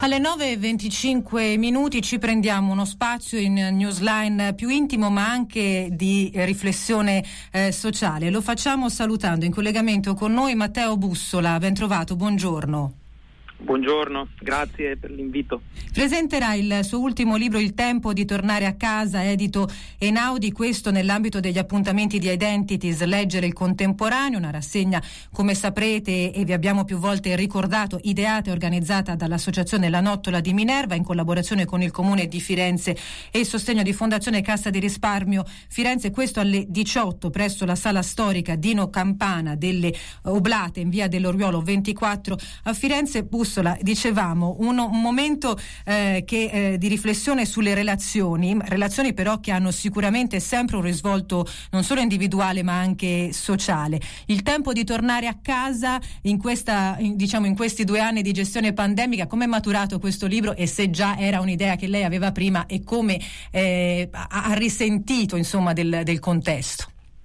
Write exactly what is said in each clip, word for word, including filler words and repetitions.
Alle nove e venticinque minuti ci prendiamo uno spazio in Newsline più intimo ma anche di riflessione eh, sociale. Lo facciamo salutando in collegamento con noi Matteo Bussola. Ben trovato, buongiorno. Buongiorno, grazie per l'invito. Presenterà il suo ultimo libro Il tempo di tornare a casa, edito Einaudi, questo nell'ambito degli appuntamenti di Identities, leggere il contemporaneo, una rassegna, come saprete e vi abbiamo più volte ricordato, ideata e organizzata dall'Associazione La Nottola di Minerva in collaborazione con il Comune di Firenze e il sostegno di Fondazione Cassa di Risparmio Firenze, questo alle diciotto presso la sala storica Dino Campana delle Oblate in via dell'Oriolo ventiquattro a Firenze. Bussola, dicevamo, uno, un momento eh, che, eh, di riflessione sulle relazioni, relazioni però che hanno sicuramente sempre un risvolto non solo individuale ma anche sociale. Il tempo di tornare a casa in questa, in, diciamo, in questi due anni di gestione pandemica, come è maturato questo libro e se già era un'idea che lei aveva prima e come eh, ha, ha risentito insomma del, del contesto?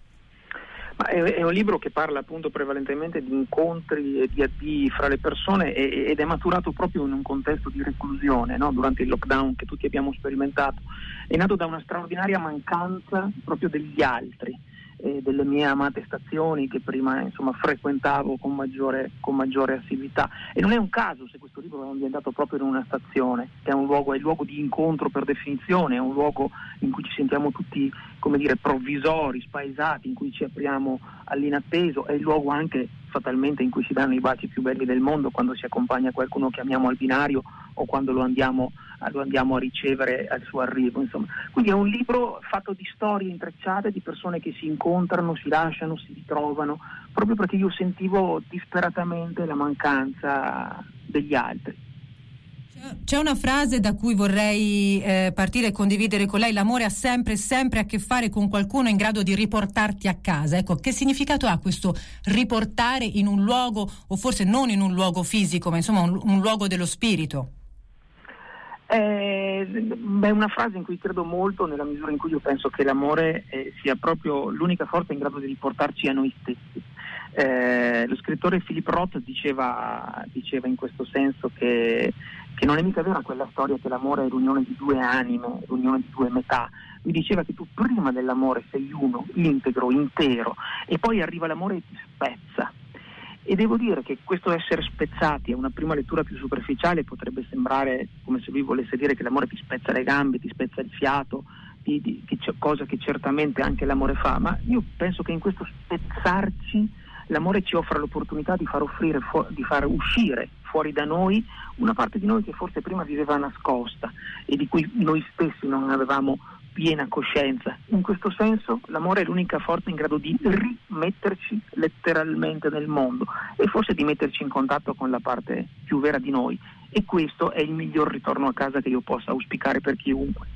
Ma è, è un libro che parla appunto prevalentemente di incontri e di addii fra le persone e, ed è maturato proprio in un contesto di reclusione, no? Durante il lockdown che tutti abbiamo sperimentato. È nato da una straordinaria mancanza proprio degli altri, eh, delle mie amate stazioni che prima insomma frequentavo con maggiore, con maggiore assiduità. E non è un caso se questo libro è ambientato proprio in una stazione, che è un luogo, è il luogo di incontro per definizione, è un luogo in cui ci sentiamo tutti, come dire, provvisori, spaesati, in cui ci apriamo all'inatteso, è il luogo anche fatalmente in cui si danno i baci più belli del mondo quando si accompagna qualcuno che amiamo al binario o quando lo andiamo, lo andiamo a ricevere al suo arrivo, insomma. Quindi è un libro fatto di storie intrecciate, di persone che si incontrano, si lasciano, si ritrovano, proprio perché io sentivo disperatamente la mancanza degli altri. C'è una frase da cui vorrei eh, partire e condividere con lei: l'amore ha sempre, sempre a che fare con qualcuno in grado di riportarti a casa. Ecco, che significato ha questo riportare in un luogo, o forse non in un luogo fisico, ma insomma un, un luogo dello spirito? Eh, beh, è una frase in cui credo molto, nella misura in cui io penso che l'amore eh, sia proprio l'unica forza in grado di riportarci a noi stessi. Eh, lo scrittore Philip Roth diceva, diceva in questo senso che, che non è mica vera quella storia che l'amore è l'unione di due anime, l'unione di due metà. Lui diceva che tu prima dell'amore sei uno, integro, intero, e poi arriva l'amore e ti spezza. E devo dire che questo essere spezzati a una prima lettura più superficiale potrebbe sembrare come se lui volesse dire che l'amore ti spezza le gambe, ti spezza il fiato, di, di, che c'è, cosa che certamente anche l'amore fa, ma io penso che in questo spezzarci l'amore ci offra l'opportunità di far offrire, fu- di far uscire fuori da noi una parte di noi che forse prima viveva nascosta e di cui noi stessi non avevamo piena coscienza. In questo senso l'amore è l'unica forza in grado di rimetterci letteralmente nel mondo e forse di metterci in contatto con la parte più vera di noi, e questo è il miglior ritorno a casa che io possa auspicare per chiunque.